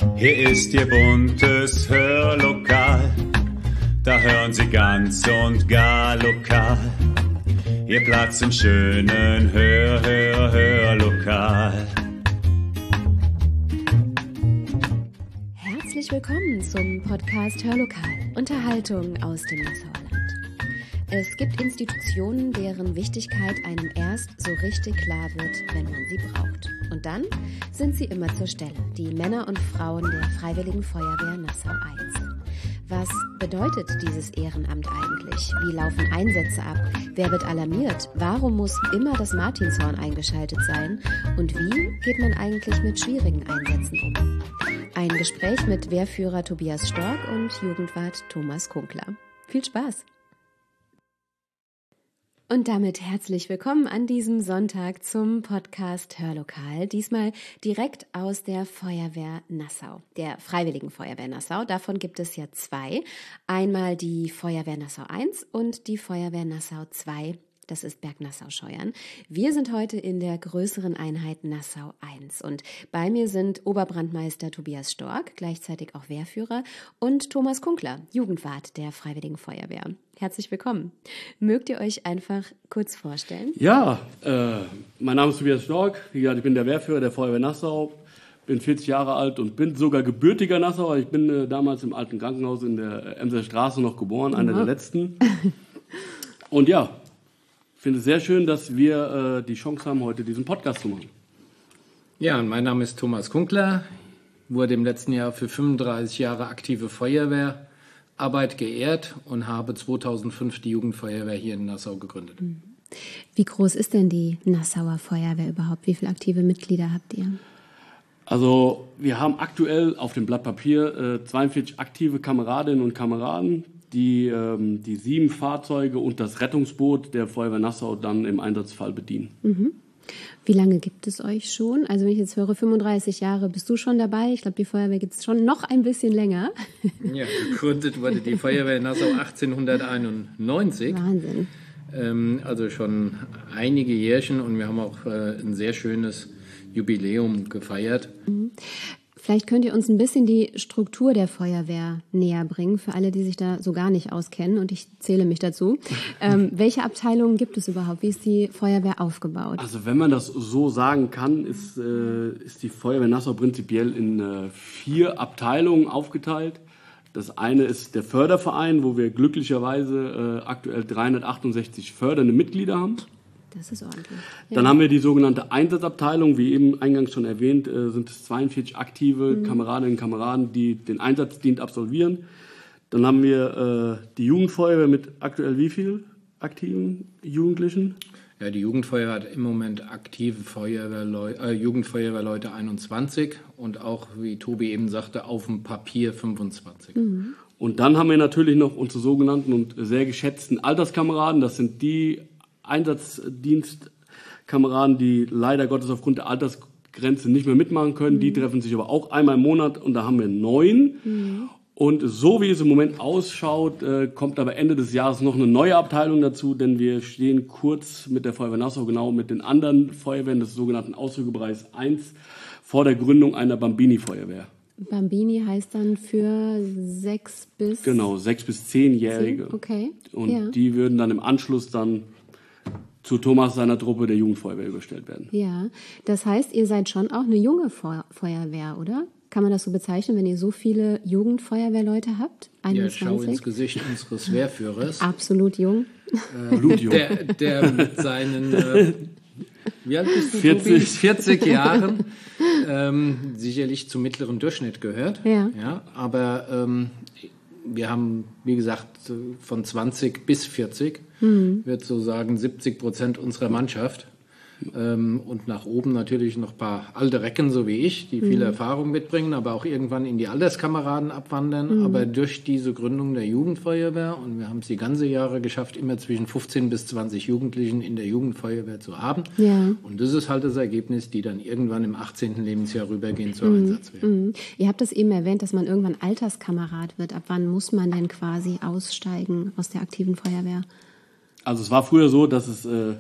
Hier ist Ihr buntes Hörlokal, da hören Sie ganz und gar lokal. Ihr Platz im schönen Hörlokal. Herzlich willkommen zum Podcast Hörlokal, Unterhaltung aus dem Nassauer Land. Es gibt Institutionen, deren Wichtigkeit einem erst so richtig klar wird, wenn man sie braucht. Und dann sind sie immer zur Stelle, die Männer und Frauen der Freiwilligen Feuerwehr Nassau I. Was bedeutet dieses Ehrenamt eigentlich? Wie laufen Einsätze ab? Wer wird alarmiert? Warum muss immer das Martinshorn eingeschaltet sein? Und wie geht man eigentlich mit schwierigen Einsätzen um? Ein Gespräch mit Wehrführer Tobias Stork und Jugendwart Thomas Kunkler. Viel Spaß! Und damit herzlich willkommen an diesem Sonntag zum Podcast Hörlokal. Diesmal direkt aus der Feuerwehr Nassau, der Freiwilligen Feuerwehr Nassau. Davon gibt es ja zwei. Einmal die Feuerwehr Nassau I und die Feuerwehr Nassau II. Das ist Bergnassau-Scheuern. Wir sind heute in der größeren Einheit Nassau I. Und bei mir sind Oberbrandmeister Tobias Stork, gleichzeitig auch Wehrführer, und Thomas Kunkler, Jugendwart der Freiwilligen Feuerwehr. Herzlich willkommen. Mögt ihr euch einfach kurz vorstellen? Ja, mein Name ist Tobias Stork. Wie gesagt, ich bin der Wehrführer der Feuerwehr Nassau, bin 40 Jahre alt und bin sogar gebürtiger Nassauer. Ich bin damals im alten Krankenhaus in der Emser Straße noch geboren, einer der letzten. Und ja, ich finde es sehr schön, dass wir die Chance haben, heute diesen Podcast zu machen. Ja, und mein Name ist Thomas Kunkler, wurde im letzten Jahr für 35 Jahre aktive Feuerwehrarbeit geehrt und habe 2005 die Jugendfeuerwehr hier in Nassau gegründet. Wie groß ist denn die Nassauer Feuerwehr überhaupt? Wie viele aktive Mitglieder habt ihr? Also wir haben aktuell auf dem Blatt Papier 42 aktive Kameradinnen und Kameraden, die 7 Fahrzeuge und das Rettungsboot der Feuerwehr Nassau dann im Einsatzfall bedienen. Mhm. Wie lange gibt es euch schon? Also wenn ich jetzt höre, 35 Jahre, bist du schon dabei? Ich glaube, die Feuerwehr gibt es schon noch ein bisschen länger. Ja, gegründet wurde die Feuerwehr Nassau 1891. Wahnsinn. Also schon einige Jährchen und wir haben auch ein sehr schönes Jubiläum gefeiert. Mhm. Vielleicht könnt ihr uns ein bisschen die Struktur der Feuerwehr näher bringen, für alle, die sich da so gar nicht auskennen, und ich zähle mich dazu. Welche Abteilungen gibt es überhaupt? Wie ist die Feuerwehr aufgebaut? Also wenn man das so sagen kann, ist die Feuerwehr Nassau prinzipiell in 4 Abteilungen aufgeteilt. Das eine ist der Förderverein, wo wir glücklicherweise aktuell 368 fördernde Mitglieder haben. Das ist ordentlich. Ja. Dann haben wir die sogenannte Einsatzabteilung. Wie eben eingangs schon erwähnt, sind es 42 aktive Kameradinnen und Kameraden, die den Einsatzdienst absolvieren. Dann haben wir die Jugendfeuerwehr mit aktuell wie viel aktiven Jugendlichen? Ja, die Jugendfeuerwehr hat im Moment aktive Jugendfeuerwehrleute 21 und auch, wie Tobi eben sagte, auf dem Papier 25. Mhm. Und dann haben wir natürlich noch unsere sogenannten und sehr geschätzten Alterskameraden. Das sind die Einsatzdienstkameraden, die leider Gottes aufgrund der Altersgrenze nicht mehr mitmachen können. Die treffen sich aber auch einmal im Monat und da haben wir 9. Und so wie es im Moment ausschaut, kommt aber Ende des Jahres noch eine neue Abteilung dazu, denn wir stehen kurz mit der Feuerwehr Nassau, genau mit den anderen Feuerwehren des sogenannten Ausrückebereichs 1 vor der Gründung einer Bambini-Feuerwehr. Bambini heißt dann für 6 bis... Genau, 6- bis 10-Jährige. Okay. Und die würden dann im Anschluss dann zu Thomas seiner Truppe der Jugendfeuerwehr überstellt werden. Ja, das heißt, ihr seid schon auch eine junge Feuerwehr, oder? Kann man das so bezeichnen, wenn ihr so viele Jugendfeuerwehrleute habt? 21? Ja, schau ins Gesicht unseres Wehrführers. Absolut jung. Blutjung. Der mit seinen wie alt bist du, 40. Tobi? 40 Jahren sicherlich zum mittleren Durchschnitt gehört. Ja. Aber wir haben, wie gesagt, von 20 bis 40, würde so sagen 70% unserer Mannschaft. Und nach oben natürlich noch ein paar alte Recken, so wie ich, die viel Erfahrung mitbringen, aber auch irgendwann in die Alterskameraden abwandern. Aber durch diese Gründung der Jugendfeuerwehr, und wir haben es die ganze Jahre geschafft, immer zwischen 15 bis 20 Jugendlichen in der Jugendfeuerwehr zu haben. Ja. Und das ist halt das Ergebnis, die dann irgendwann im 18. Lebensjahr rübergehen zur Einsatzwehr. Ihr habt es eben erwähnt, dass man irgendwann Alterskamerad wird. Ab wann muss man denn quasi aussteigen aus der aktiven Feuerwehr? Also es war früher so, dass es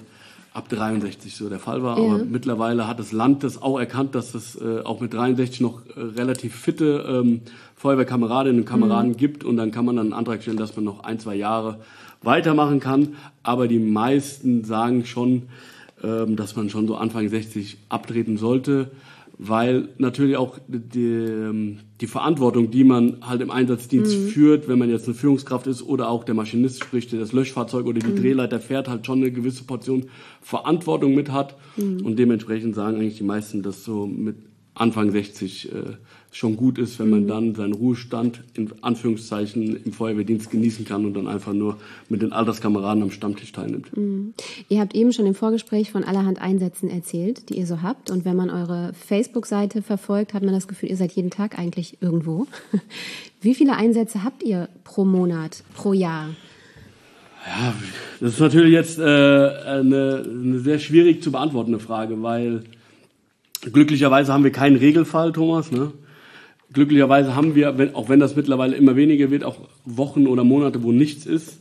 ab 63 so der Fall war. Aber mittlerweile hat das Land das auch erkannt, dass es auch mit 63 noch relativ fitte Feuerwehrkameradinnen und Kameraden gibt. Und dann kann man dann einen Antrag stellen, dass man noch 1-2 Jahre weitermachen kann. Aber die meisten sagen schon, dass man schon so Anfang 60 abtreten sollte, weil natürlich auch die Verantwortung, die man halt im Einsatzdienst führt, wenn man jetzt eine Führungskraft ist oder auch der Maschinist, sprich der das Löschfahrzeug oder die Drehleiter fährt, halt schon eine gewisse Portion Verantwortung mit hat. Und dementsprechend sagen eigentlich die meisten, dass so mit Anfang 60 schon gut ist, wenn man dann seinen Ruhestand in Anführungszeichen im Feuerwehrdienst genießen kann und dann einfach nur mit den Alterskameraden am Stammtisch teilnimmt. Ihr habt eben schon im Vorgespräch von allerhand Einsätzen erzählt, die ihr so habt. Und wenn man eure Facebook-Seite verfolgt, hat man das Gefühl, ihr seid jeden Tag eigentlich irgendwo. Wie viele Einsätze habt ihr pro Monat, pro Jahr? Ja, das ist natürlich jetzt eine sehr schwierig zu beantwortende Frage, weil glücklicherweise haben wir keinen Regelfall, Thomas, ne? Glücklicherweise haben wir, auch wenn das mittlerweile immer weniger wird, auch Wochen oder Monate, wo nichts ist.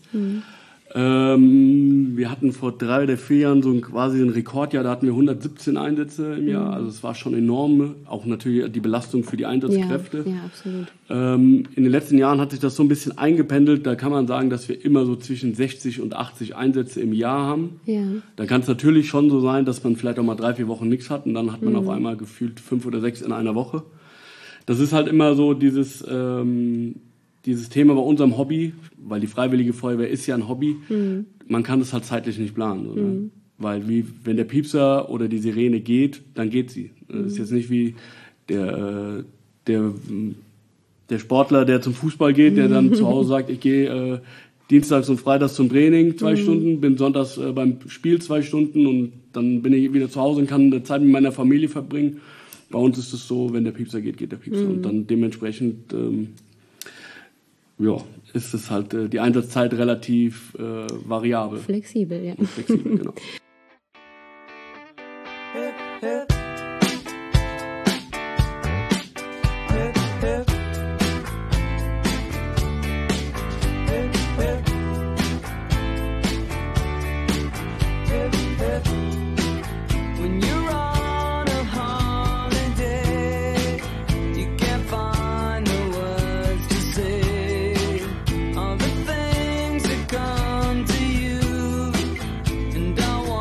Wir hatten vor 3 oder 4 Jahren so quasi ein Rekordjahr, da hatten wir 117 Einsätze im Jahr. Also es war schon enorm, auch natürlich die Belastung für die Einsatzkräfte. Ja, absolut. In den letzten Jahren hat sich das so ein bisschen eingependelt. Da kann man sagen, dass wir immer so zwischen 60 und 80 Einsätze im Jahr haben. Ja. Dann kann es natürlich schon so sein, dass man vielleicht auch mal 3-4 Wochen nichts hat und dann hat man auf einmal gefühlt 5 oder 6 in einer Woche. Das ist halt immer so dieses Thema bei unserem Hobby, weil die Freiwillige Feuerwehr ist ja ein Hobby. Man kann das halt zeitlich nicht planen. So, ne? Weil wenn der Piepser oder die Sirene geht, dann geht sie. Das ist jetzt nicht wie der Sportler, der zum Fußball geht, der dann zu Hause sagt, ich gehe dienstags und freitags zum Training 2 Stunden, bin sonntags beim Spiel 2 Stunden und dann bin ich wieder zu Hause und kann Zeit mit meiner Familie verbringen. Bei uns ist es so, wenn der Piepser geht, geht der Piepser. Und dann dementsprechend ist es halt die Einsatzzeit relativ variabel. Flexibel, ja. Flexibel, genau. All the things that come to you, and I want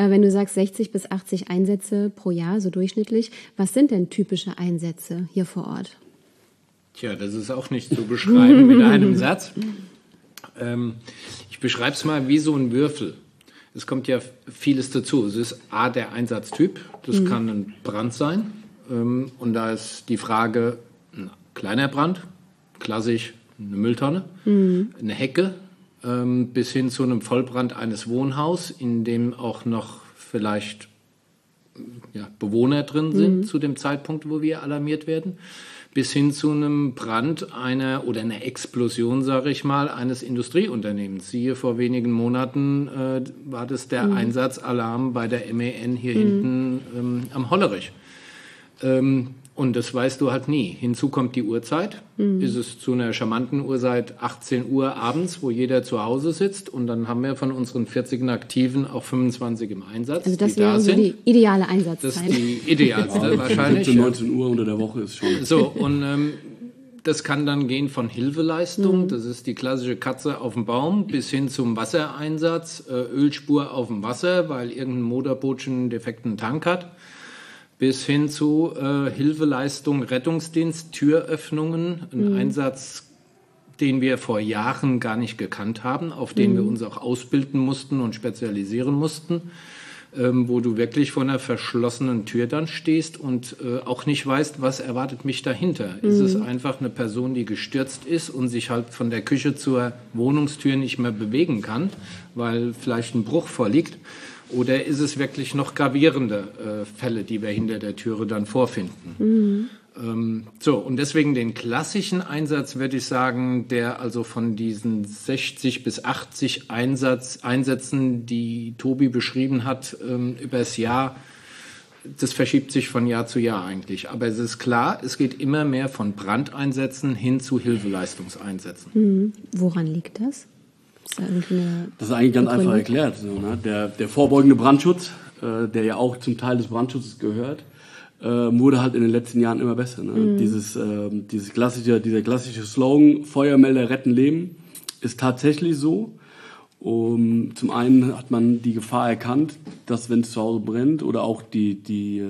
Wenn du sagst 60 bis 80 Einsätze pro Jahr, so durchschnittlich, was sind denn typische Einsätze hier vor Ort? Tja, das ist auch nicht zu beschreiben mit einem Satz. Ich beschreibe es mal wie so ein Würfel. Es kommt ja vieles dazu. Es ist A, der Einsatztyp. Das kann ein Brand sein. Und da ist die Frage, ein kleiner Brand, klassisch eine Mülltonne, eine Hecke, bis hin zu einem Vollbrand eines Wohnhauses, in dem auch noch vielleicht Bewohner drin sind zu dem Zeitpunkt, wo wir alarmiert werden, bis hin zu einem Brand einer Explosion, sage ich mal, eines Industrieunternehmens. Siehe, vor wenigen Monaten war das der Einsatzalarm bei der MEN hier hinten am Hollerich. Und das weißt du halt nie. Hinzu kommt die Uhrzeit. Ist es zu einer charmanten Uhrzeit 18 Uhr abends, wo jeder zu Hause sitzt. Und dann haben wir von unseren 40 Aktiven auch 25 im Einsatz. Also das wäre so die ideale Einsatzzeit. Das ist die idealste wahrscheinlich. 17, 19 Uhr unter der Woche ist schon. So, und das kann dann gehen von Hilfeleistung, das ist die klassische Katze auf dem Baum, bis hin zum Wassereinsatz, Ölspur auf dem Wasser, weil irgendein Motorboot schon einen defekten Tank hat, bis hin zu Hilfeleistung, Rettungsdienst, Türöffnungen, ein Einsatz, den wir vor Jahren gar nicht gekannt haben, auf den wir uns auch ausbilden mussten und spezialisieren mussten, wo du wirklich vor einer verschlossenen Tür dann stehst und auch nicht weißt, was erwartet mich dahinter. Ist es einfach eine Person, die gestürzt ist und sich halt von der Küche zur Wohnungstür nicht mehr bewegen kann, weil vielleicht ein Bruch vorliegt? Oder ist es wirklich noch gravierende Fälle, die wir hinter der Türe dann vorfinden? So, und deswegen den klassischen Einsatz, würde ich sagen, der also von diesen 60 bis 80 Einsätzen, die Tobi beschrieben hat, übers Jahr, das verschiebt sich von Jahr zu Jahr eigentlich. Aber es ist klar, es geht immer mehr von Brandeinsätzen hin zu Hilfeleistungseinsätzen. Woran liegt das? Das ist eigentlich ganz einfach erklärt. So, ne? Der vorbeugende Brandschutz, der ja auch zum Teil des Brandschutzes gehört, wurde halt in den letzten Jahren immer besser. Ne? Dieser klassische Slogan, Feuermelder retten Leben, ist tatsächlich so. Zum einen hat man die Gefahr erkannt, dass wenn es zu Hause brennt oder auch die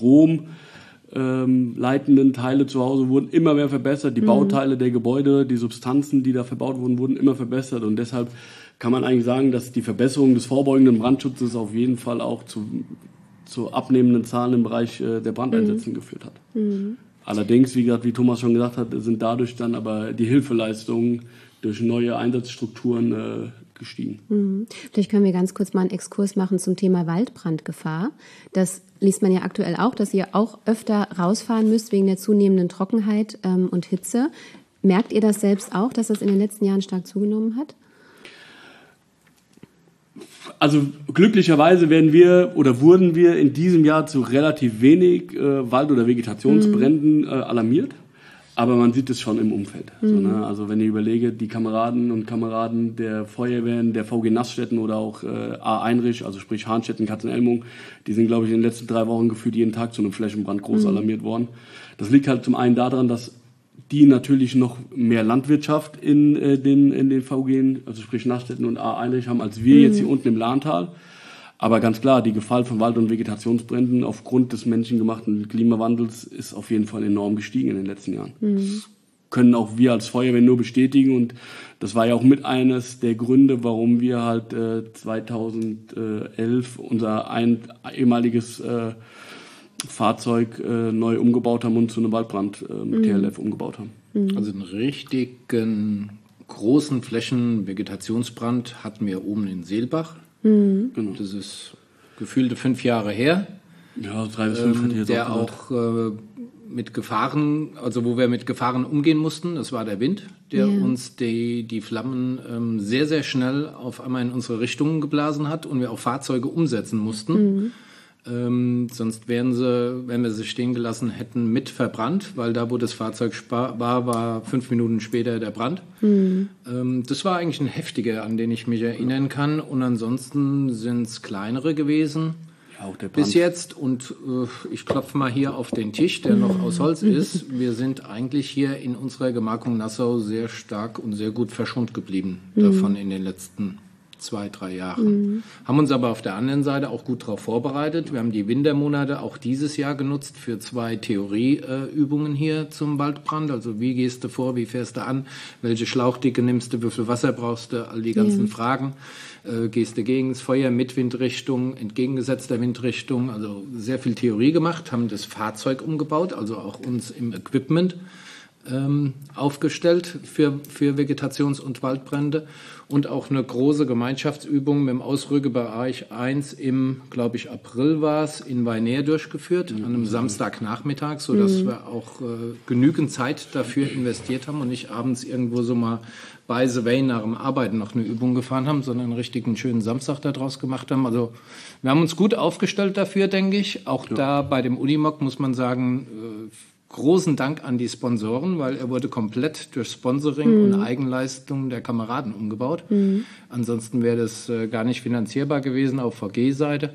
stromleitenden Teile zu Hause wurden immer mehr verbessert. Die Bauteile der Gebäude, die Substanzen, die da verbaut wurden, wurden immer verbessert. Und deshalb kann man eigentlich sagen, dass die Verbesserung des vorbeugenden Brandschutzes auf jeden Fall auch zu abnehmenden Zahlen im Bereich der Brandeinsätze geführt hat. Allerdings, wie gesagt, wie Thomas schon gesagt hat, sind dadurch dann aber die Hilfeleistungen durch neue Einsatzstrukturen gestiegen. Vielleicht können wir ganz kurz mal einen Exkurs machen zum Thema Waldbrandgefahr. Das liest man ja aktuell auch, dass ihr auch öfter rausfahren müsst wegen der zunehmenden Trockenheit und Hitze. Merkt ihr das selbst auch, dass das in den letzten Jahren stark zugenommen hat? Also glücklicherweise wurden wir in diesem Jahr zu relativ wenig Wald- oder Vegetationsbränden alarmiert. Aber man sieht es schon im Umfeld. Also wenn ich überlege, die Kameraden und Kameraden der Feuerwehren, der VG Nassstätten oder auch A. Einrich, also sprich Hahnstätten, Katzenelmung, die sind, glaube ich, in den letzten 3 Wochen gefühlt jeden Tag zu einem Flächenbrand groß alarmiert worden. Das liegt halt zum einen daran, dass die natürlich noch mehr Landwirtschaft in den VG, also sprich Nassstätten und A. Einrich haben, als wir jetzt hier unten im Lahntal. Aber ganz klar, die Gefahr von Wald- und Vegetationsbränden aufgrund des menschengemachten Klimawandels ist auf jeden Fall enorm gestiegen in den letzten Jahren. Das können auch wir als Feuerwehr nur bestätigen. Und das war ja auch mit eines der Gründe, warum wir halt 2011 unser ehemaliges Fahrzeug neu umgebaut haben und zu einem Waldbrand mit TLF umgebaut haben. Also einen richtigen großen Flächen-Vegetationsbrand hatten wir oben in Seelbach. Genau. Das ist gefühlte 5 Jahre her. Ja, 3 bis 5 hätte ich jetzt der auch mit Gefahren, also wo wir mit Gefahren umgehen mussten. Das war der Wind, der uns die Flammen sehr, sehr schnell auf einmal in unsere Richtung geblasen hat und wir auch Fahrzeuge umsetzen mussten. Sonst wären wir, wenn wir sie stehen gelassen hätten, mit verbrannt, weil da, wo das Fahrzeug war 5 Minuten später der Brand. Das war eigentlich ein heftiger, an den ich mich erinnern kann. Und ansonsten sind es kleinere gewesen. Ja, auch der Brand. Bis jetzt. Und ich klopfe mal hier auf den Tisch, der noch aus Holz ist. Wir sind eigentlich hier in unserer Gemarkung Nassau sehr stark und sehr gut verschont geblieben davon in den letzten 2-3 Jahren. Haben uns aber auf der anderen Seite auch gut darauf vorbereitet. Wir haben die Wintermonate auch dieses Jahr genutzt für 2 Theorieübungen hier zum Waldbrand. Also wie gehst du vor, wie fährst du an, welche Schlauchdicke nimmst du, wie viel Wasser brauchst du, all die ganzen Fragen. Gehst du gegen das Feuer, mit Windrichtung, entgegengesetzter Windrichtung. Also sehr viel Theorie gemacht, haben das Fahrzeug umgebaut, also auch uns im Equipment aufgestellt für Vegetations- und Waldbrände und auch eine große Gemeinschaftsübung mit dem Ausrückebereich 1 im, glaube ich, April war es, in Weinär durchgeführt, an einem Samstagnachmittag, sodass wir auch genügend Zeit dafür investiert haben und nicht abends irgendwo so mal by the way nach dem Arbeiten noch eine Übung gefahren haben, sondern einen richtigen schönen Samstag daraus gemacht haben. Also wir haben uns gut aufgestellt dafür, denke ich. Auch da bei dem Unimog muss man sagen, großen Dank an die Sponsoren, weil er wurde komplett durch Sponsoring und Eigenleistung der Kameraden umgebaut. Ansonsten wäre das gar nicht finanzierbar gewesen auf VG-Seite.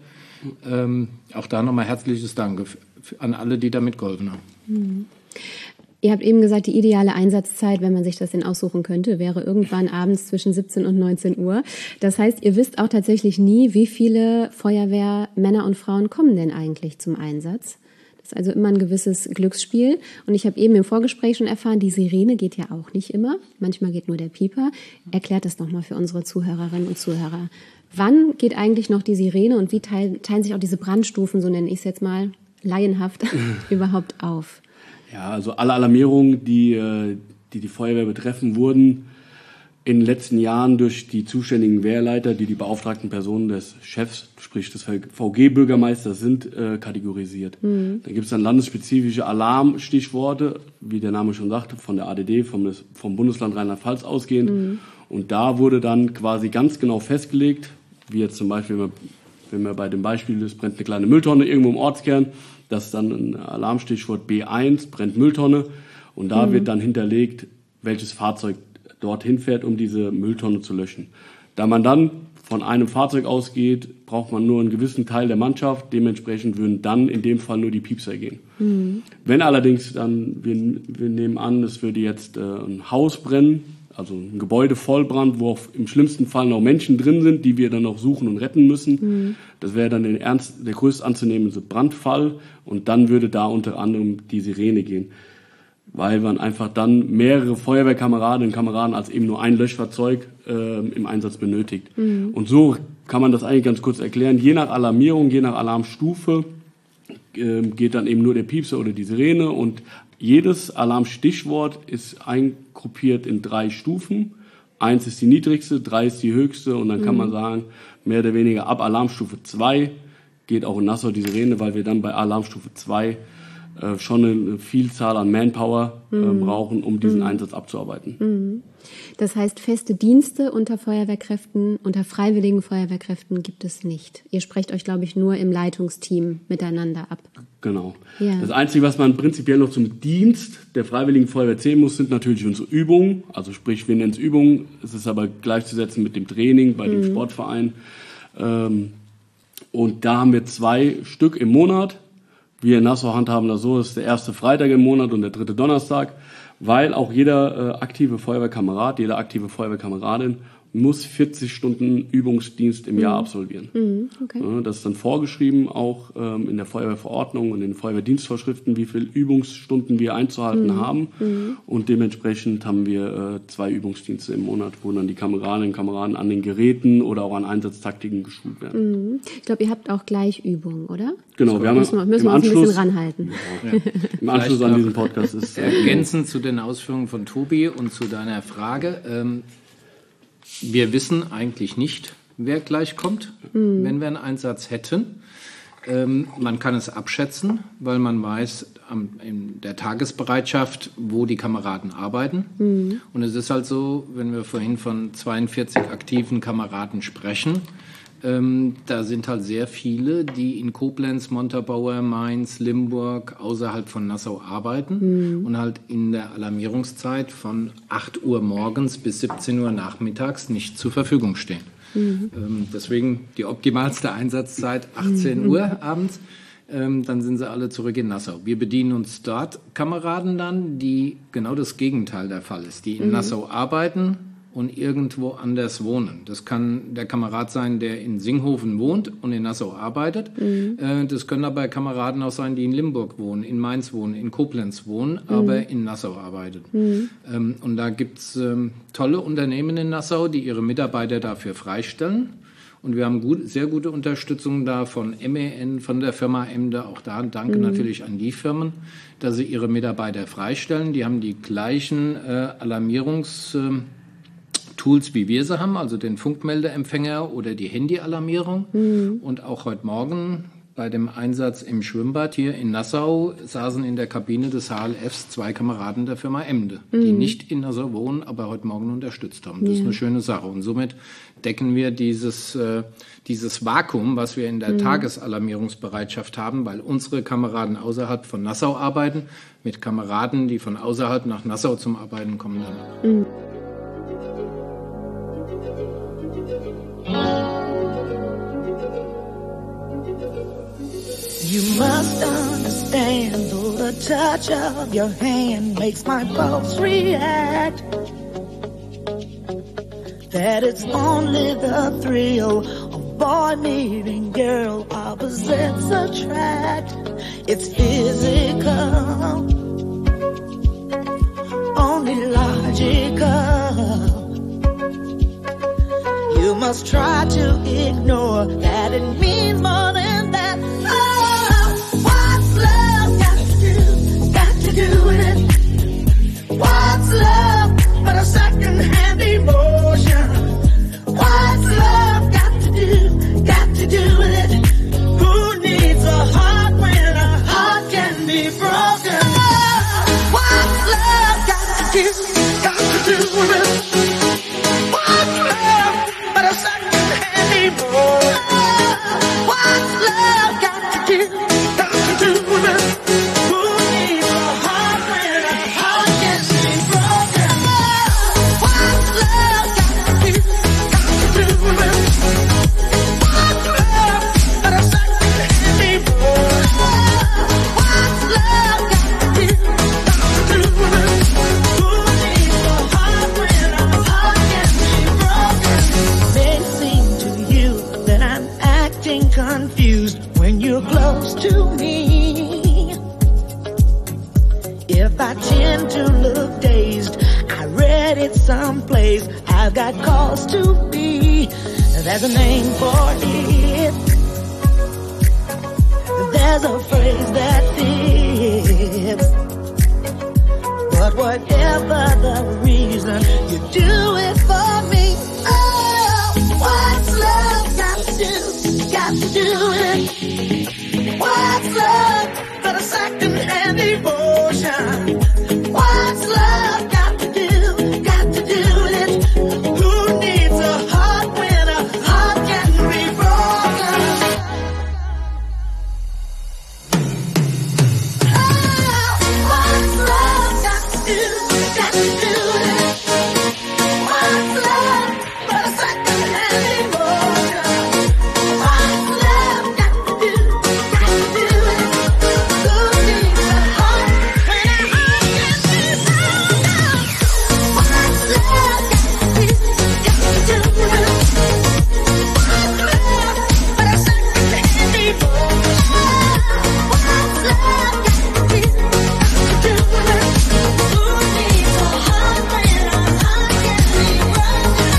Auch da nochmal herzliches Dank an alle, die da mitgeholfen haben. Ihr habt eben gesagt, die ideale Einsatzzeit, wenn man sich das denn aussuchen könnte, wäre irgendwann abends zwischen 17 und 19 Uhr. Das heißt, ihr wisst auch tatsächlich nie, wie viele Feuerwehrmänner und Frauen kommen denn eigentlich zum Einsatz. Das ist also immer ein gewisses Glücksspiel. Und ich habe eben im Vorgespräch schon erfahren, die Sirene geht ja auch nicht immer. Manchmal geht nur der Pieper. Erklärt das nochmal für unsere Zuhörerinnen und Zuhörer. Wann geht eigentlich noch die Sirene und wie teilen sich auch diese Brandstufen, so nenne ich es jetzt mal laienhaft, überhaupt auf? Ja, also alle Alarmierungen, die Feuerwehr betreffen, wurden in den letzten Jahren durch die zuständigen Wehrleiter, die beauftragten Personen des Chefs, sprich des VG-Bürgermeisters sind, kategorisiert. Da gibt es dann landesspezifische Alarmstichworte, wie der Name schon sagte, von der ADD, vom Bundesland Rheinland-Pfalz ausgehend. Und da wurde dann quasi ganz genau festgelegt, wie jetzt zum Beispiel, wenn wir bei dem Beispiel, es brennt eine kleine Mülltonne irgendwo im Ortskern, das ist dann ein Alarmstichwort B1, brennt Mülltonne. Und da wird dann hinterlegt, welches Fahrzeug dorthin fährt, um diese Mülltonne zu löschen. Da man dann von einem Fahrzeug ausgeht, braucht man nur einen gewissen Teil der Mannschaft. Dementsprechend würden dann in dem Fall nur die Piepser gehen. Wenn allerdings dann, wir nehmen an, es würde jetzt ein Haus brennen, also ein Gebäude Vollbrand, wo auch im schlimmsten Fall noch Menschen drin sind, die wir dann noch suchen und retten müssen. Das wäre dann der größte anzunehmende Brandfall. Und dann würde da unter anderem die Sirene gehen. Weil man einfach dann mehrere Feuerwehrkameradinnen und Kameraden als eben nur ein Löschfahrzeug im Einsatz benötigt. Und so kann man das eigentlich ganz kurz erklären. Je nach Alarmierung, je nach Alarmstufe geht dann eben nur der Piepser oder die Sirene. Und jedes Alarmstichwort ist eingruppiert in 3 Stufen. 1 ist die niedrigste, 3 ist die höchste. Und dann kann man sagen, mehr oder weniger ab Alarmstufe 2 geht auch in Nassau die Sirene, weil wir dann bei Alarmstufe 2 schon eine Vielzahl an Manpower brauchen, um diesen Einsatz abzuarbeiten. Das heißt, feste Dienste unter Feuerwehrkräften, unter freiwilligen Feuerwehrkräften gibt es nicht. Ihr sprecht euch, glaube ich, nur im Leitungsteam miteinander ab. Genau. Ja. Das Einzige, was man prinzipiell noch zum Dienst der Freiwilligen Feuerwehr zählen muss, sind natürlich unsere Übungen. Also sprich, wir nennen es Übungen. Es ist aber gleichzusetzen mit dem Training bei dem Sportverein. Und da haben wir 2 Stück im Monat. Wir in Nassau handhaben das so, das ist der erste Freitag im Monat und der 3. Donnerstag, weil auch jeder aktive Feuerwehrkamerad, jede aktive Feuerwehrkameradin muss 40 Stunden Übungsdienst im Jahr absolvieren. Okay. Das ist dann vorgeschrieben, auch in der Feuerwehrverordnung und in den Feuerwehrdienstvorschriften, wie viele Übungsstunden wir einzuhalten haben. Und dementsprechend haben wir 2 Übungsdienste im Monat, wo dann die Kameradinnen und Kameraden an den Geräten oder auch an Einsatztaktiken geschult werden. Ich glaube, ihr habt auch Gleichübungen, oder? Genau, wir haben müssen wir uns ein bisschen ranhalten. Ja, im Anschluss an diesen Podcast ist ergänzend zu den Ausführungen von Tobi und zu deiner Frage. Wir wissen eigentlich nicht, wer gleich kommt, wenn wir einen Einsatz hätten. Man kann es abschätzen, weil man weiß in der Tagesbereitschaft, wo die Kameraden arbeiten. Und es ist halt so, wenn wir vorhin von 42 aktiven Kameraden sprechen, da sind halt sehr viele, die in Koblenz, Montabaur, Mainz, Limburg außerhalb von Nassau arbeiten und halt in der Alarmierungszeit von 8 Uhr morgens bis 17 Uhr nachmittags nicht zur Verfügung stehen. Deswegen die optimalste Einsatzzeit 18 Uhr abends. Dann sind sie alle zurück in Nassau. Wir bedienen uns dort Kameraden dann, die genau das Gegenteil der Fall ist, die in Nassau arbeiten, und irgendwo anders wohnen. Das kann der Kamerad sein, der in Singhofen wohnt und in Nassau arbeitet. Das können aber Kameraden auch sein, die in Limburg wohnen, in Mainz wohnen, in Koblenz wohnen, aber in Nassau arbeiten. Und da gibt's tolle Unternehmen in Nassau, die ihre Mitarbeiter dafür freistellen. Und wir haben sehr gute Unterstützung da von MEN, von der Firma Emde. Auch da danke natürlich an die Firmen, dass sie ihre Mitarbeiter freistellen. Die haben die gleichen Alarmierungstools, wie wir sie haben, also den Funkmeldeempfänger oder die Handyalarmierung. Und auch heute Morgen bei dem Einsatz im Schwimmbad hier in Nassau saßen in der Kabine des HLFs 2 Kameraden der Firma Emde, die nicht in Nassau wohnen, aber heute Morgen unterstützt haben. Das ist eine schöne Sache. Und somit decken wir dieses Vakuum, was wir in der Tagesalarmierungsbereitschaft haben, weil unsere Kameraden außerhalb von Nassau arbeiten, mit Kameraden, die von außerhalb nach Nassau zum Arbeiten kommen. You must understand, though the touch of your hand makes my pulse react, that it's only the thrill of boy meeting girl, opposites attract. It's physical, only logical. You must try to ignore that it means more than that. What's love got to do with it? What's love but a second-hand emotion? What's love got to do with it? Who needs a heart when a heart can be broken? What's love got to do with it? What's love but a second-hand emotion? What's love got to do with it? Who needs a heart when a heart can be broken? What's love got to do with it? What's love but a second-hand emotion? What's love got to do with it? Who needs a heart when a heart can be broken? May seem to you that I'm acting confused when you're close to me. If I tend to look dazed, I read it someplace, I've got cause to be. There's a name for it. There's a phrase that fits. But whatever the reason, you do it for me. Oh, what's love got to do with it? What's love but a second-hand emotion? What's love got to do with it? Who needs a heart when a heart can be broken? Oh, what's love got to do with it? What's love but a second-hand emotion? What's love got to do with it? Who needs a heart when a heart can be broken? What's love got to do with it? What's love but a second-hand emotion? What's love got to do with it? Who needs a heart when a heart can be broken?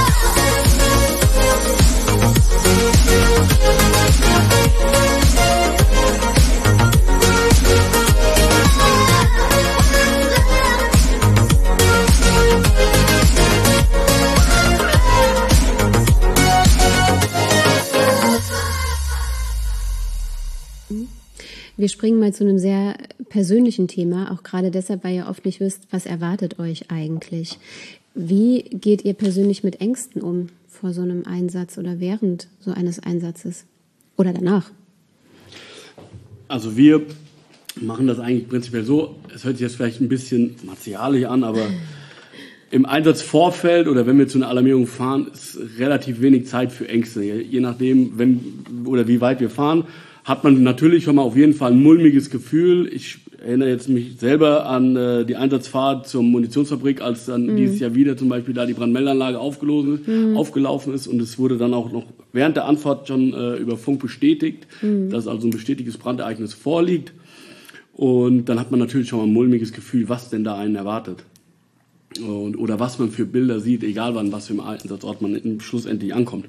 Wir springen mal zu einem sehr persönlichen Thema, auch gerade deshalb, weil ihr oft nicht wisst, was erwartet euch eigentlich. Wie geht ihr persönlich mit Ängsten um vor so einem Einsatz oder während so eines Einsatzes oder danach? Also wir machen das eigentlich prinzipiell so, es hört sich jetzt vielleicht ein bisschen martialisch an, aber im Einsatzvorfeld oder wenn wir zu einer Alarmierung fahren, ist relativ wenig Zeit für Ängste. Je nachdem, wenn oder wie weit wir fahren, hat man natürlich schon mal auf jeden Fall ein mulmiges Gefühl. Ich erinnere jetzt mich selber an die Einsatzfahrt zur Munitionsfabrik, als dann dieses Jahr wieder zum Beispiel da die Brandmeldeanlage aufgelaufen ist und es wurde dann auch noch während der Anfahrt schon über Funk bestätigt, dass also ein bestätigtes Brandereignis vorliegt. Und dann hat man natürlich schon mal ein mulmiges Gefühl, was denn da einen erwartet. Oder was man für Bilder sieht, egal wann, was für ein Einsatzort man schlussendlich ankommt.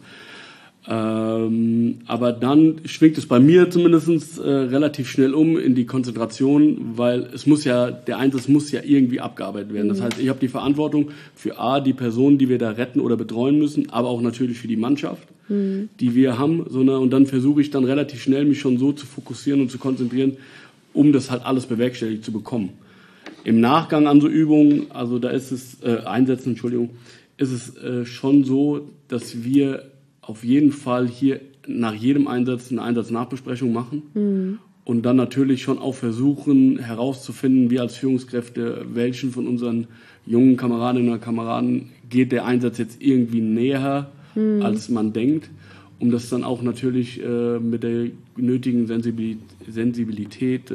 Aber dann schwingt es bei mir zumindest relativ schnell in die Konzentration, weil der Einsatz muss ja irgendwie abgearbeitet werden. Das heißt, ich habe die Verantwortung für die Personen, die wir da retten oder betreuen müssen, aber auch natürlich für die Mannschaft, die wir haben. Und dann versuche ich dann relativ schnell, mich schon so zu fokussieren und zu konzentrieren, um das halt alles bewerkstelligt zu bekommen. Im Nachgang an so Übungen, also da ist es, Einsätzen, ist es schon so, dass wir auf jeden Fall hier nach jedem Einsatz eine Einsatznachbesprechung machen und dann natürlich schon auch versuchen herauszufinden, wir als Führungskräfte, welchen von unseren jungen Kameradinnen oder Kameraden geht der Einsatz jetzt irgendwie näher, als man denkt, um das dann auch natürlich mit der nötigen Sensibilität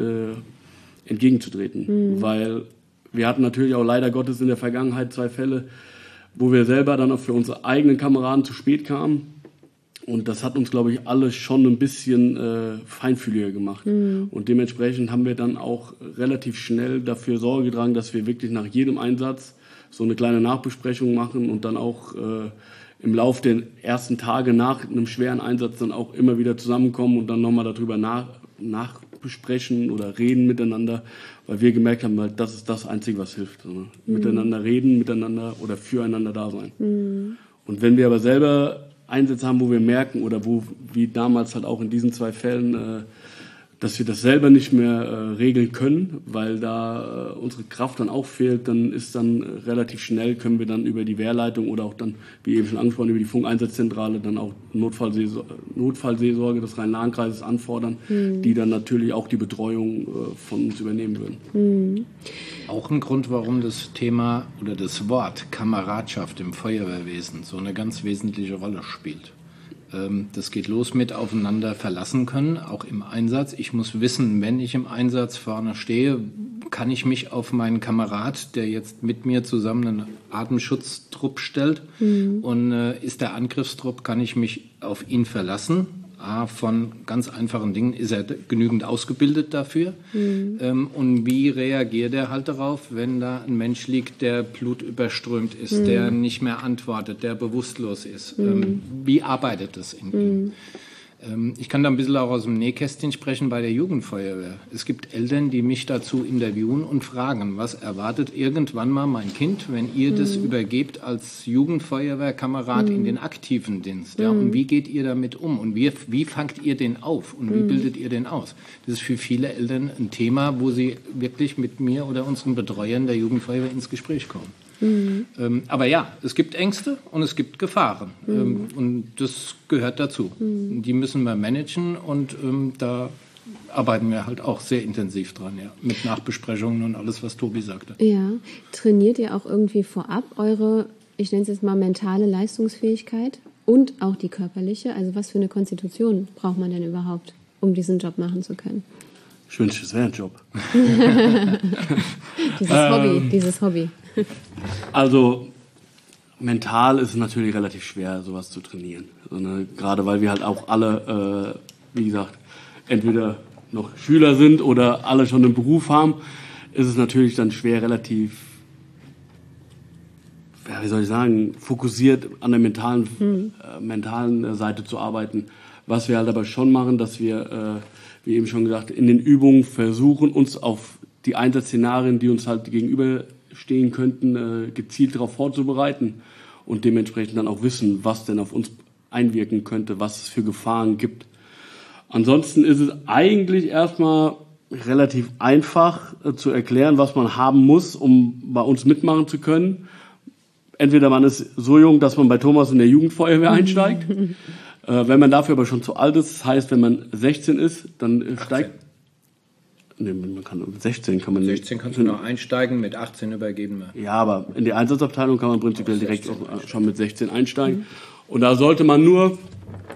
entgegenzutreten. Weil wir hatten natürlich auch leider Gottes in der Vergangenheit 2 Fälle, wo wir selber dann auch für unsere eigenen Kameraden zu spät kamen. Und das hat uns, glaube ich, alle schon ein bisschen feinfühliger gemacht. Und dementsprechend haben wir dann auch relativ schnell dafür Sorge getragen, dass wir wirklich nach jedem Einsatz so eine kleine Nachbesprechung machen und dann auch im Laufe der ersten Tage nach einem schweren Einsatz dann auch immer wieder zusammenkommen und dann nochmal darüber nachbesprechen oder reden miteinander, weil wir gemerkt haben, halt, das ist das Einzige, was hilft. Miteinander reden, miteinander oder füreinander da sein. Und wenn wir aber selber Einsätze haben, wo wir merken oder wie damals halt auch in diesen 2 Fällen, dass wir das selber nicht mehr regeln können, weil da unsere Kraft dann auch fehlt, dann ist dann relativ schnell, können wir dann über die Wehrleitung oder auch dann, wie eben schon angesprochen, über die Funkeinsatzzentrale dann auch Notfallseelsorge des Rhein-Lahn-Kreises anfordern, die dann natürlich auch die Betreuung von uns übernehmen würden. Auch ein Grund, warum das Thema oder das Wort Kameradschaft im Feuerwehrwesen so eine ganz wesentliche Rolle spielt. Das geht los mit aufeinander verlassen können, auch im Einsatz. Ich muss wissen, wenn ich im Einsatz vorne stehe, kann ich mich auf meinen Kamerad, der jetzt mit mir zusammen einen Atemschutztrupp stellt und ist der Angriffstrupp, kann ich mich auf ihn verlassen. Von ganz einfachen Dingen, ist er genügend ausgebildet dafür? Und wie reagiert er halt darauf, wenn da ein Mensch liegt, der blutüberströmt ist, der nicht mehr antwortet, der bewusstlos ist? Wie arbeitet das in ihm? Ich kann da ein bisschen auch aus dem Nähkästchen sprechen bei der Jugendfeuerwehr. Es gibt Eltern, die mich dazu interviewen und fragen, was erwartet irgendwann mal mein Kind, wenn ihr das übergebt als Jugendfeuerwehrkamerad in den aktiven Dienst? Ja? Und wie geht ihr damit um? Und wie fangt ihr den auf? Und wie bildet ihr den aus? Das ist für viele Eltern ein Thema, wo sie wirklich mit mir oder unseren Betreuern der Jugendfeuerwehr ins Gespräch kommen. Aber ja, es gibt Ängste und es gibt Gefahren und das gehört dazu. Die müssen wir managen und da arbeiten wir halt auch sehr intensiv dran, ja, mit Nachbesprechungen und alles, was Tobi sagte. Ja, trainiert ihr auch irgendwie vorab eure, ich nenne es jetzt mal mentale Leistungsfähigkeit und auch die körperliche? Also was für eine Konstitution braucht man denn überhaupt, um diesen Job machen zu können? Ich wünschte, es wäre ein Job. Dieses Hobby. Also mental ist es natürlich relativ schwer, sowas zu trainieren. Gerade weil wir halt auch alle, wie gesagt, entweder noch Schüler sind oder alle schon einen Beruf haben, ist es natürlich dann schwer, relativ, fokussiert an der mentalen Seite zu arbeiten. Was wir halt aber schon machen, dass wir, wie eben schon gesagt, in den Übungen versuchen, uns auf die Einsatzszenarien, die uns halt gegenüberstehen könnten, gezielt darauf vorzubereiten und dementsprechend dann auch wissen, was denn auf uns einwirken könnte, was es für Gefahren gibt. Ansonsten ist es eigentlich erstmal relativ einfach zu erklären, was man haben muss, um bei uns mitmachen zu können. Entweder man ist so jung, dass man bei Thomas in der Jugendfeuerwehr einsteigt. Wenn man dafür aber schon zu alt ist, das heißt, wenn man 16 ist, dann 18. Steigt... Nee, man kann 16 kann man nicht. 16 kannst du noch einsteigen, mit 18 übergeben wir. Ja, aber in die Einsatzabteilung kann man prinzipiell direkt auch schon mit 16 einsteigen. Und da sollte man nur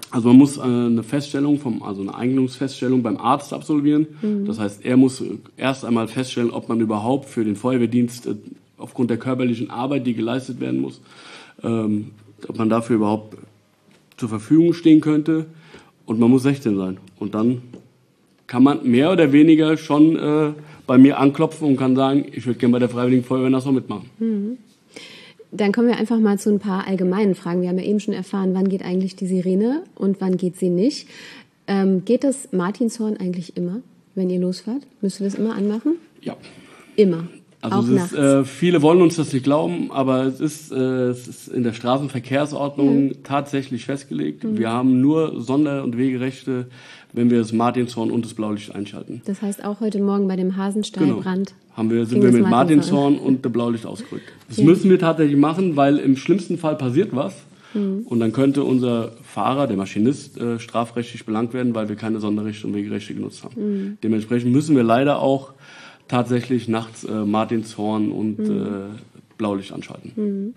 Also man muss eine Feststellung also eine Eignungsfeststellung beim Arzt absolvieren. Das heißt, er muss erst einmal feststellen, ob man überhaupt für den Feuerwehrdienst aufgrund der körperlichen Arbeit, die geleistet werden muss, ob man dafür überhaupt zur Verfügung stehen könnte. Und man muss 16 sein. Und dann kann man mehr oder weniger schon bei mir anklopfen und kann sagen, ich würde gerne bei der Freiwilligen Feuerwehr Nassau mitmachen. Dann kommen wir einfach mal zu ein paar allgemeinen Fragen. Wir haben ja eben schon erfahren, wann geht eigentlich die Sirene und wann geht sie nicht. Geht das Martinshorn eigentlich immer, wenn ihr losfahrt? Müsst ihr das immer anmachen? Ja. Immer. Also auch nachts. Viele wollen uns das nicht glauben, aber es ist in der Straßenverkehrsordnung tatsächlich festgelegt. Wir haben nur Sonder- und Wegerechte, wenn wir das Martinshorn und das Blaulicht einschalten. Das heißt, auch heute Morgen bei dem Hasenstallbrand Sind wir mit Martinshorn und dem Blaulicht ausgerückt. Das müssen wir tatsächlich machen, weil im schlimmsten Fall passiert was. Und dann könnte unser Fahrer, der Maschinist, strafrechtlich belangt werden, weil wir keine Sonderrechte und Wegerechte genutzt haben. Dementsprechend müssen wir leider auch tatsächlich nachts Martinshorn und Blaulicht anschalten.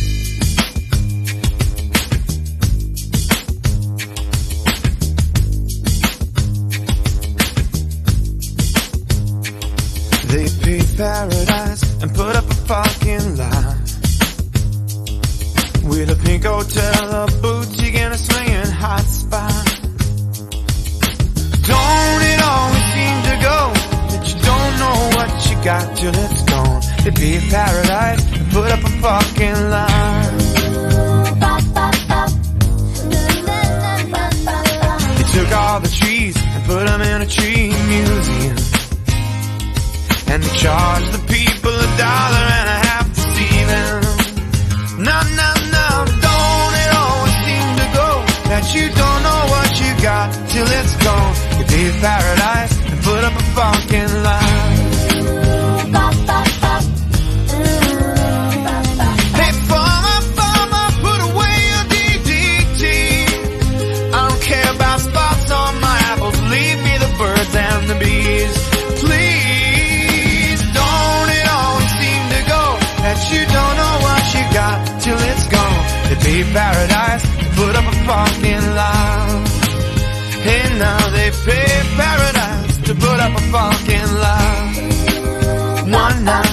They paved paradise and put up a fucking lie with a pink hotel, a boutique, and a swinging hot spot. Don't it always seem to go that you don't know what you got till it's gone? They paved paradise and put up a fucking lie. They took all the trees and put them in a tree museum. And they charge the people $1.50 to see them. No, no, no, don't it always seem to go that you don't know what you got till it's gone? You paved paradise and put up a fucking lie. Hey, farmer, put away your DDT. I don't care about spots on my apples. Leave me the birds and the bees, please. That you don't know what you got till it's gone. They paved paradise, put up a fucking lie. Hey, now they paved paradise to put up a fucking lie. One night.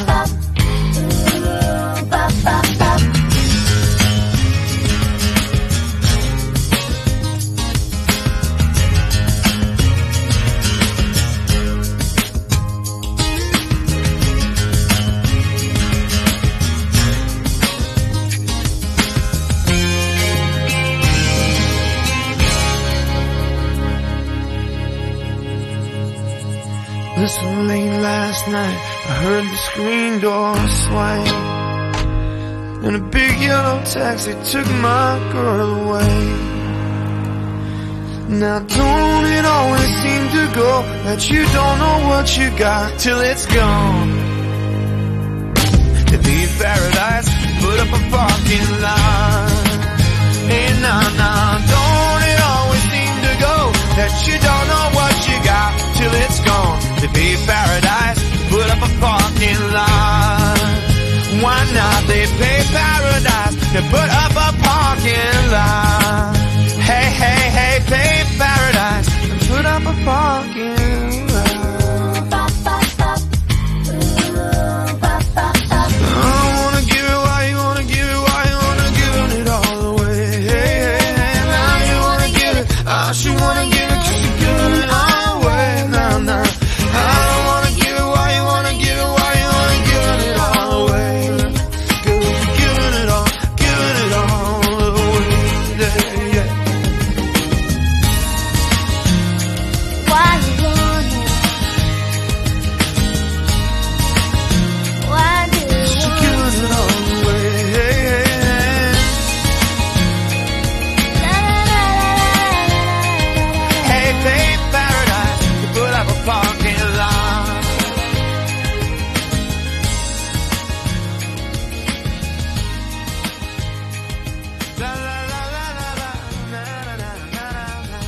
This was late last night, I heard the screen door swing, and a big yellow taxi took my girl away. Now don't it always seem to go that you don't know what you got till it's gone? To be paradise, put up a fucking line. Hey, nah, don't it always seem to go that you don't know what you got till it's gone? To be paradise, put up a parking lot. Why not? They pay paradise to put up a parking lot. Hey, pay paradise and put up a parking lot. I wanna give it, why you wanna give it, why you wanna give it all away. Hey, now you wanna give it, I should wanna give it 'cause you're giving it all away. Nah. I don't wanna give it, why you wanna give it, why you wanna give it all away. Giving it all away, yeah. Why you wanna? Why do you She wanna? giving it all away, Hey, pay paradise to put up a parking lot. La, la, la, la, la, la, na, na, na, na, na.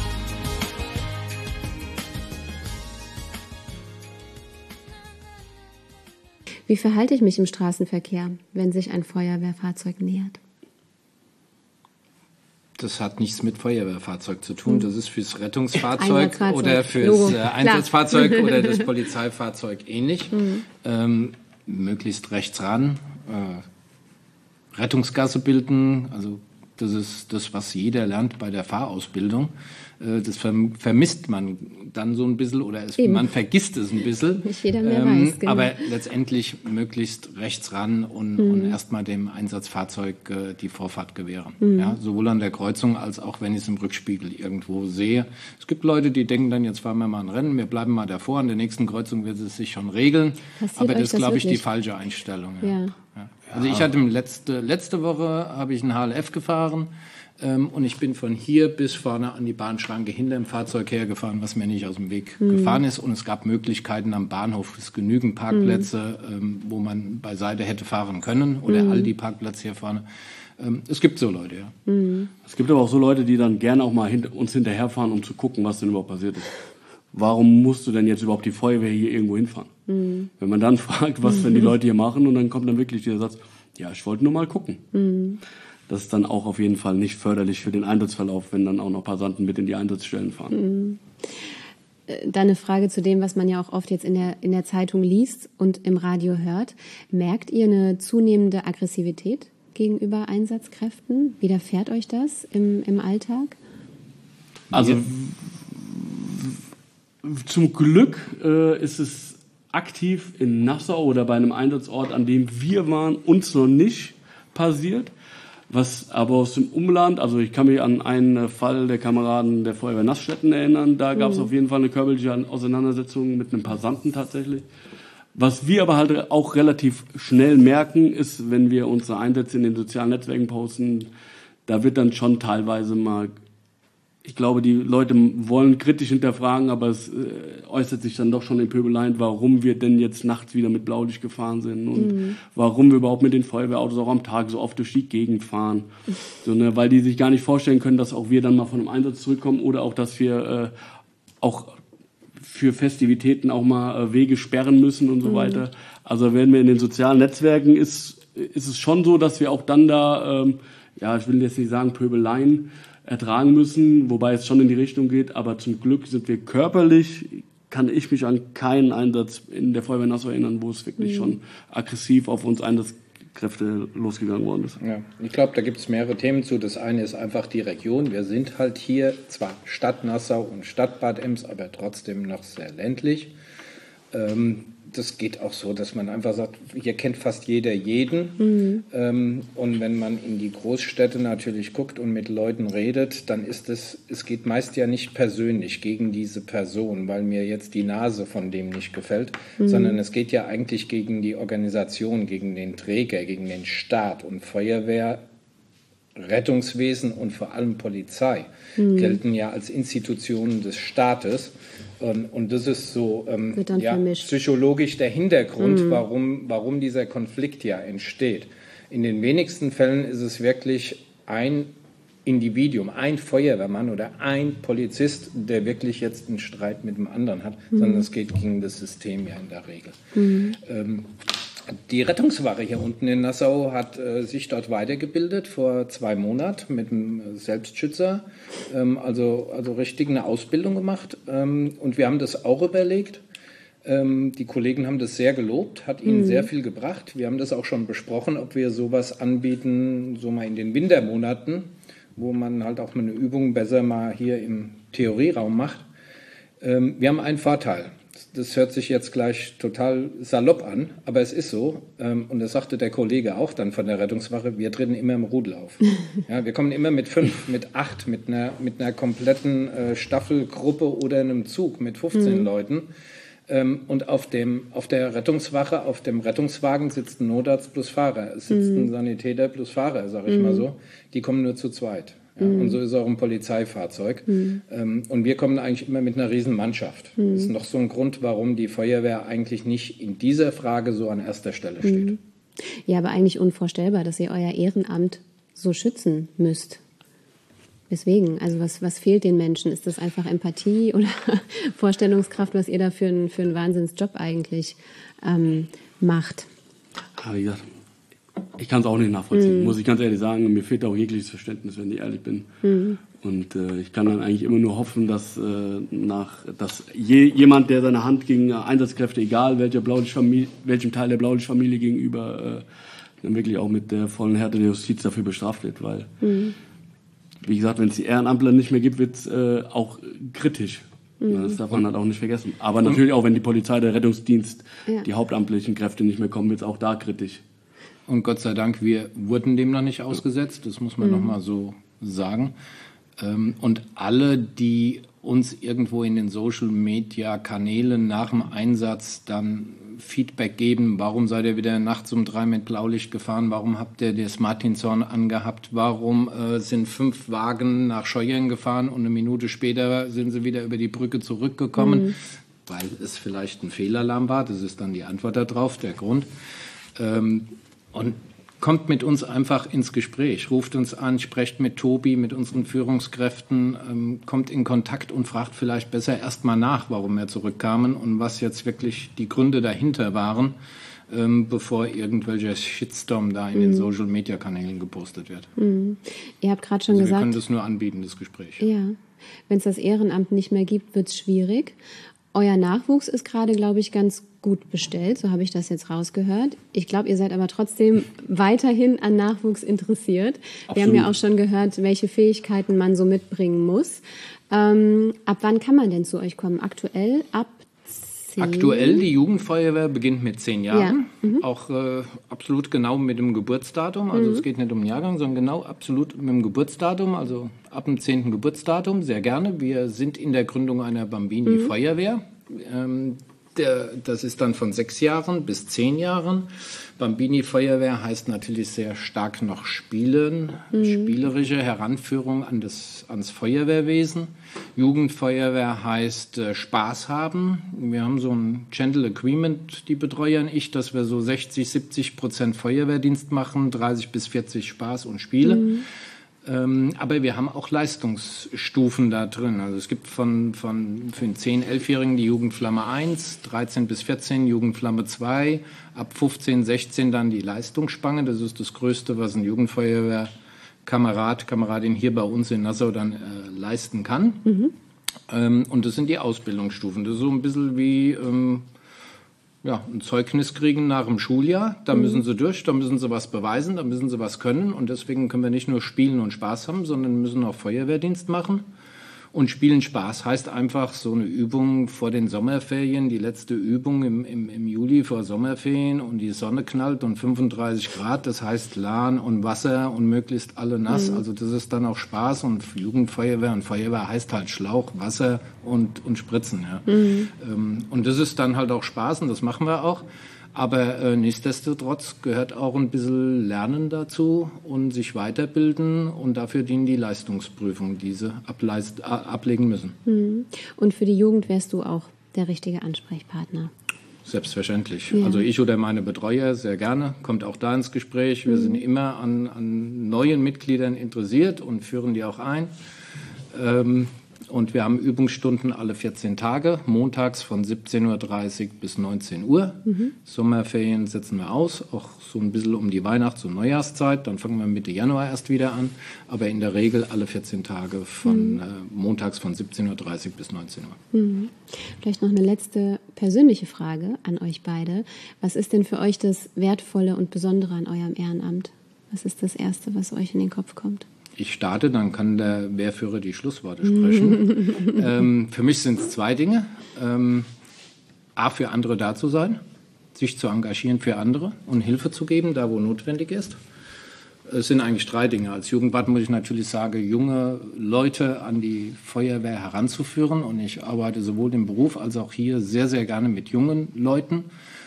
Wie verhalte ich mich im Straßenverkehr, wenn sich ein Feuerwehrfahrzeug nähert? Das hat nichts mit Feuerwehrfahrzeug zu tun. Das ist fürs Rettungsfahrzeug Einsatzfahrzeug. oder fürs Logo. Einsatzfahrzeug oder das Polizeifahrzeug ähnlich. Möglichst rechts ran. Rettungsgasse bilden, also das ist das, was jeder lernt bei der Fahrausbildung. Das vermisst man dann so ein bisschen oder man vergisst es ein bisschen. Nicht jeder mehr weiß, genau. Aber letztendlich möglichst rechts ran und erstmal dem Einsatzfahrzeug die Vorfahrt gewähren. Ja, sowohl an der Kreuzung als auch, wenn ich es im Rückspiegel irgendwo sehe. Es gibt Leute, die denken dann, jetzt fahren wir mal ein Rennen, wir bleiben mal davor, an der nächsten Kreuzung wird es sich schon regeln. Passiert aber euch das ist, glaube ich, die wirklich? falsche Einstellung. Ja. Also ich hatte letzte Woche habe ich einen HLF gefahren und ich bin von hier bis vorne an die Bahnschranke hinter dem Fahrzeug hergefahren, was mir nicht aus dem Weg gefahren ist. Und es gab Möglichkeiten am Bahnhof, es genügend Parkplätze, wo man beiseite hätte fahren können oder all die Parkplätze hier vorne. Es gibt so Leute, ja. Es gibt aber auch so Leute, die dann gerne auch mal uns hinterherfahren, um zu gucken, was denn überhaupt passiert ist. Warum musst du denn jetzt überhaupt die Feuerwehr hier irgendwo hinfahren? Wenn man dann fragt, was denn die Leute hier machen, und dann kommt dann wirklich dieser Satz, ja, ich wollte nur mal gucken. Das ist dann auch auf jeden Fall nicht förderlich für den Einsatzverlauf, wenn dann auch noch Passanten mit in die Einsatzstellen fahren. Dann eine Frage zu dem, was man ja auch oft jetzt in der Zeitung liest und im Radio hört. Merkt ihr eine zunehmende Aggressivität gegenüber Einsatzkräften? Widerfährt euch das im Alltag? Also zum Glück ist es aktiv in Nassau oder bei einem Einsatzort, an dem wir waren, uns noch nicht passiert. Was aber aus dem Umland, also ich kann mich an einen Fall der Kameraden der Feuerwehr Nassstetten erinnern, da gab es auf jeden Fall eine körperliche Auseinandersetzung mit einem Passanten tatsächlich. Was wir aber halt auch relativ schnell merken, ist, wenn wir unsere Einsätze in den sozialen Netzwerken posten, da wird dann schon teilweise mal, ich glaube, die Leute wollen kritisch hinterfragen, aber es äußert sich dann doch schon in Pöbeleien, warum wir denn jetzt nachts wieder mit Blaulicht gefahren sind und warum wir überhaupt mit den Feuerwehrautos auch am Tag so oft durch die Gegend fahren. So, ne, weil die sich gar nicht vorstellen können, dass auch wir dann mal von einem Einsatz zurückkommen oder auch, dass wir auch für Festivitäten auch mal Wege sperren müssen und so weiter. Also wenn wir in den sozialen Netzwerken ist es schon so, dass wir auch dann da, ich will jetzt nicht sagen Pöbeleien ertragen müssen, wobei es schon in die Richtung geht, aber zum Glück sind wir körperlich, kann ich mich an keinen Einsatz in der Feuerwehr Nassau erinnern, wo es wirklich schon aggressiv auf uns Einsatzkräfte losgegangen worden ist. Ja, ich glaube, da gibt es mehrere Themen zu. Das eine ist einfach die Region. Wir sind halt hier zwar Stadt Nassau und Stadt Bad Ems, aber trotzdem noch sehr ländlich. Das geht auch so, dass man einfach sagt, hier kennt fast jeder jeden. Und wenn man in die Großstädte natürlich guckt und mit Leuten redet, dann ist es geht meist ja nicht persönlich gegen diese Person, weil mir jetzt die Nase von dem nicht gefällt, sondern es geht ja eigentlich gegen die Organisation, gegen den Träger, gegen den Staat. Und Feuerwehr, Rettungswesen und vor allem Polizei gelten ja als Institutionen des Staates. Und das ist so psychologisch der Hintergrund, warum dieser Konflikt ja entsteht. In den wenigsten Fällen ist es wirklich ein Individuum, ein Feuerwehrmann oder ein Polizist, der wirklich jetzt einen Streit mit dem anderen hat, sondern es geht gegen das System ja in der Regel. Die Rettungswache hier unten in Nassau hat sich dort weitergebildet vor 2 Monaten mit einem Selbstschützer, also richtig eine Ausbildung gemacht. Und wir haben das auch überlegt. Die Kollegen haben das sehr gelobt, hat ihnen sehr viel gebracht. Wir haben das auch schon besprochen, ob wir sowas anbieten, so mal in den Wintermonaten, wo man halt auch eine Übung besser mal hier im Theorieraum macht. Wir haben einen Vorteil. Das hört sich jetzt gleich total salopp an, aber es ist so. Und das sagte der Kollege auch dann von der Rettungswache, wir treten immer im Rudel auf. Ja, wir kommen immer mit 5, mit 8, mit einer kompletten Staffelgruppe oder einem Zug mit 15 Leuten. Und auf der Rettungswache, auf dem Rettungswagen sitzt ein Notarzt plus Fahrer. Es sitzt ein Sanitäter plus Fahrer, sage ich mal so. Die kommen nur zu zweit. Ja, und so ist auch ein Polizeifahrzeug. Und wir kommen eigentlich immer mit einer riesen Mannschaft. Das ist noch so ein Grund, warum die Feuerwehr eigentlich nicht in dieser Frage so an erster Stelle steht. Ja, aber eigentlich unvorstellbar, dass ihr euer Ehrenamt so schützen müsst. Weswegen? Also was fehlt den Menschen? Ist das einfach Empathie oder Vorstellungskraft, was ihr da für einen Wahnsinnsjob eigentlich macht? Aber wie gesagt, Ich kann es auch nicht nachvollziehen, muss ich ganz ehrlich sagen. Mir fehlt auch jegliches Verständnis, wenn ich ehrlich bin. Und ich kann dann eigentlich immer nur hoffen, dass jemand, der seine Hand gegen Einsatzkräfte, egal welchem Teil der Blaulichtfamilie gegenüber, dann wirklich auch mit der vollen Härte der Justiz dafür bestraft wird. Weil, wie gesagt, wenn es die Ehrenamtler nicht mehr gibt, wird es auch kritisch. Das darf man halt auch nicht vergessen. Aber natürlich auch, wenn die Polizei, der Rettungsdienst, die hauptamtlichen Kräfte nicht mehr kommen, wird es auch da kritisch. Und Gott sei Dank, wir wurden dem noch nicht ausgesetzt, das muss man noch mal so sagen. Und alle, die uns irgendwo in den Social-Media-Kanälen nach dem Einsatz dann Feedback geben, warum seid ihr wieder nachts um 3 mit Blaulicht gefahren, warum habt ihr das Martinshorn angehabt, warum sind 5 Wagen nach Scheuern gefahren und eine Minute später sind sie wieder über die Brücke zurückgekommen, weil es vielleicht ein Fehlalarm war, das ist dann die Antwort darauf, der Grund. Und kommt mit uns einfach ins Gespräch, ruft uns an, sprecht mit Tobi, mit unseren Führungskräften, kommt in Kontakt und fragt vielleicht besser erstmal nach, warum wir zurückkamen und was jetzt wirklich die Gründe dahinter waren, bevor irgendwelcher Shitstorm da in den Social-Media-Kanälen gepostet wird. Ihr habt gerade schon Also gesagt... wir können das nur anbieten, das Gespräch. Ja, wenn es das Ehrenamt nicht mehr gibt, wird es schwierig. Euer Nachwuchs ist gerade, glaube ich, ganz gut bestellt, so habe ich das jetzt rausgehört. Ich glaube, ihr seid aber trotzdem weiterhin an Nachwuchs interessiert. Absolut. Wir haben ja auch schon gehört, welche Fähigkeiten man so mitbringen muss. Ab wann kann man denn zu euch kommen? Aktuell ab 10? Aktuell, die Jugendfeuerwehr beginnt mit 10 Jahren, auch absolut genau mit dem Geburtsdatum, also es geht nicht um den Jahrgang, sondern genau absolut mit dem Geburtsdatum, also ab dem 10. Geburtsdatum, sehr gerne. Wir sind in der Gründung einer Bambini-Feuerwehr. Das ist dann von 6 Jahren bis 10 Jahren. Bambini-Feuerwehr heißt natürlich sehr stark noch Spielen, spielerische Heranführung ans Feuerwehrwesen. Jugendfeuerwehr heißt Spaß haben. Wir haben so ein Gentle Agreement, die Betreuer und ich, dass wir so 60-70% Feuerwehrdienst machen, 30 bis 40 Spaß und Spiele. Aber wir haben auch Leistungsstufen da drin. Also es gibt für den 10-, 11-Jährigen die Jugendflamme 1, 13 bis 14 Jugendflamme 2, ab 15, 16 dann die Leistungsspange. Das ist das Größte, was ein Jugendfeuerwehr-Kameradin hier bei uns in Nassau dann leisten kann. Und das sind die Ausbildungsstufen. Das ist so ein bisschen wie ein Zeugnis kriegen nach dem Schuljahr. Da müssen sie durch, da müssen sie was beweisen, da müssen sie was können. Und deswegen können wir nicht nur spielen und Spaß haben, sondern müssen auch Feuerwehrdienst machen. Und Spielen Spaß heißt einfach so eine Übung vor den Sommerferien, die letzte Übung im Juli vor Sommerferien und die Sonne knallt und 35 Grad, das heißt Lahn und Wasser und möglichst alle nass. Also das ist dann auch Spaß und Jugendfeuerwehr und Feuerwehr heißt halt Schlauch, Wasser und Spritzen. Ja. Und das ist dann halt auch Spaß und das machen wir auch. Aber nichtsdestotrotz gehört auch ein bisschen Lernen dazu und sich weiterbilden und dafür dienen die Leistungsprüfungen, die sie ablegen müssen. Und für die Jugend wärst du auch der richtige Ansprechpartner? Selbstverständlich. Ja. Also ich oder meine Betreuer sehr gerne, kommt auch da ins Gespräch. Wir sind immer an neuen Mitgliedern interessiert und führen die auch ein. Und wir haben Übungsstunden alle 14 Tage, montags von 17:30 Uhr bis 19 Uhr. Sommerferien setzen wir aus, auch so ein bisschen um die Weihnachts- und Neujahrszeit. Dann fangen wir Mitte Januar erst wieder an. Aber in der Regel alle 14 Tage von montags von 17:30 Uhr bis 19 Uhr. Vielleicht noch eine letzte persönliche Frage an euch beide. Was ist denn für euch das Wertvolle und Besondere an eurem Ehrenamt? Was ist das Erste, was euch in den Kopf kommt? Ich starte, dann kann der Wehrführer die Schlussworte sprechen. Für mich sind es 2 Dinge. A, für andere da zu sein, sich zu engagieren für andere und Hilfe zu geben, da wo notwendig ist. Es sind eigentlich 3 Dinge. Als Jugendwart muss ich natürlich sagen, junge Leute an die Feuerwehr heranzuführen. Und ich arbeite sowohl im Beruf als auch hier sehr, sehr gerne mit jungen Leuten.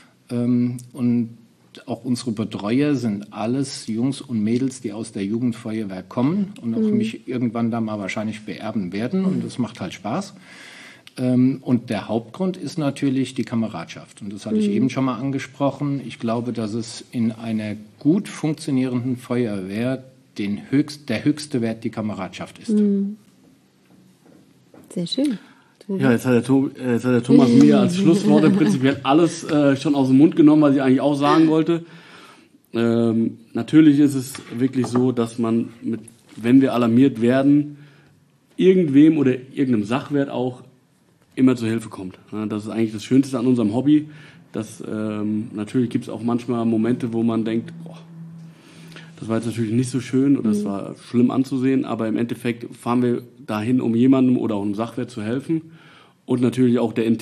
Und auch unsere Betreuer sind alles Jungs und Mädels, die aus der Jugendfeuerwehr kommen und auch mich irgendwann da mal wahrscheinlich beerben werden. Und das macht halt Spaß. Und der Hauptgrund ist natürlich die Kameradschaft. Und das hatte ich eben schon mal angesprochen. Ich glaube, dass es in einer gut funktionierenden Feuerwehr der höchste Wert die Kameradschaft ist. Sehr schön. Ja, jetzt hat der Thomas mir als Schlusswort im Prinzip alles schon aus dem Mund genommen, was ich eigentlich auch sagen wollte. Natürlich ist es wirklich so, dass man, wenn wir alarmiert werden, irgendwem oder irgendeinem Sachwert auch immer zur Hilfe kommt. Ja, das ist eigentlich das Schönste an unserem Hobby. Natürlich gibt es auch manchmal Momente, wo man denkt, boah, das war jetzt natürlich nicht so schön oder es war schlimm anzusehen, aber im Endeffekt fahren wir dahin, um jemandem oder auch einem Sachwert zu helfen. Und natürlich auch die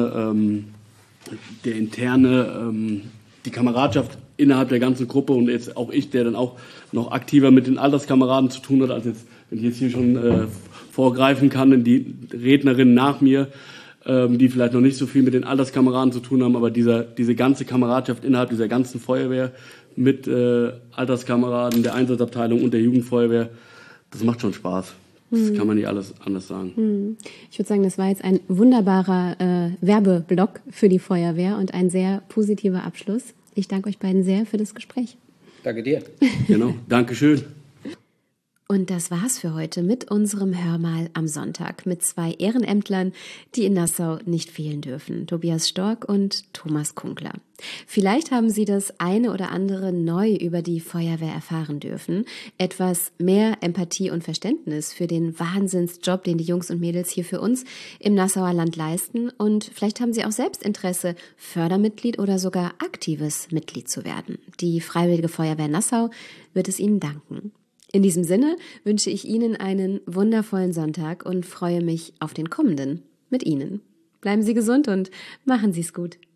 Kameradschaft innerhalb der ganzen Gruppe und jetzt auch ich, der dann auch noch aktiver mit den Alterskameraden zu tun hat, als jetzt, wenn ich jetzt hier schon vorgreifen kann, in die Rednerinnen nach mir, die vielleicht noch nicht so viel mit den Alterskameraden zu tun haben, aber diese ganze Kameradschaft innerhalb dieser ganzen Feuerwehr mit Alterskameraden, der Einsatzabteilung und der Jugendfeuerwehr, das macht schon Spaß. Das kann man nicht alles anders sagen. Ich würde sagen, das war jetzt ein wunderbarer Werbeblock für die Feuerwehr und ein sehr positiver Abschluss. Ich danke euch beiden sehr für das Gespräch. Danke dir. Genau, Dankeschön. Und das war's für heute mit unserem Hörmal am Sonntag mit 2 Ehrenämtlern, die in Nassau nicht fehlen dürfen, Tobias Stork und Thomas Kunkler. Vielleicht haben Sie das eine oder andere neu über die Feuerwehr erfahren dürfen, etwas mehr Empathie und Verständnis für den Wahnsinnsjob, den die Jungs und Mädels hier für uns im Nassauer Land leisten, und vielleicht haben Sie auch selbst Interesse, Fördermitglied oder sogar aktives Mitglied zu werden. Die Freiwillige Feuerwehr Nassau wird es Ihnen danken. In diesem Sinne wünsche ich Ihnen einen wundervollen Sonntag und freue mich auf den kommenden mit Ihnen. Bleiben Sie gesund und machen Sie es gut.